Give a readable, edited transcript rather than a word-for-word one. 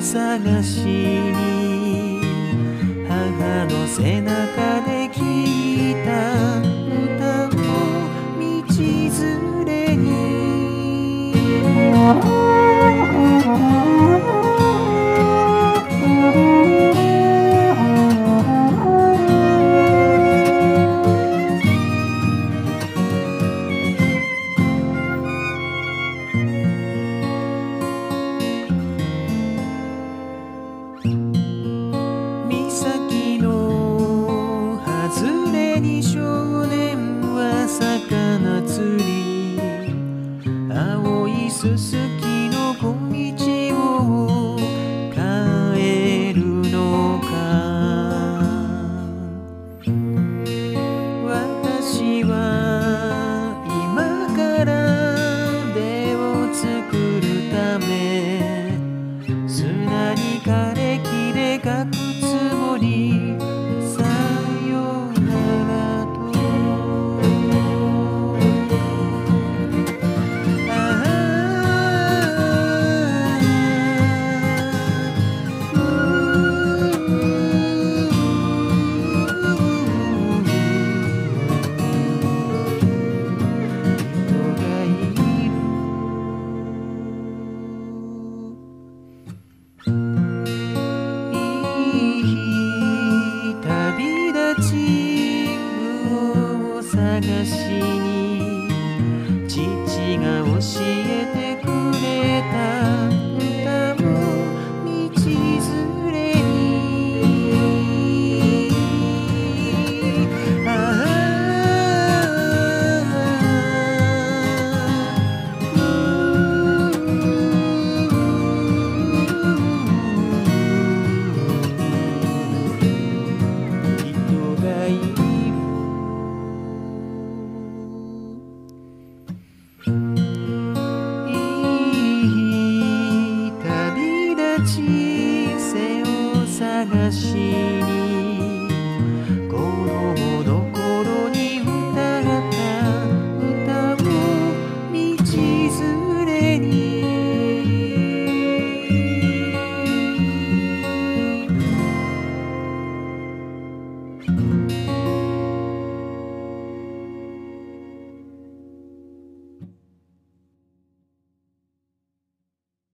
探しに母の背中で聴いた歌も道連れに岬の外れに少年は魚釣り青いすすきの小道を帰るのか私は今から出を作るため砂に枯れ木で書くつもりさよならと人がいる旅立ち具を探しに父が教えてくれた歌も道連れに人がいる旅立ち背を探しに子供の頃に歌った歌も道連れに「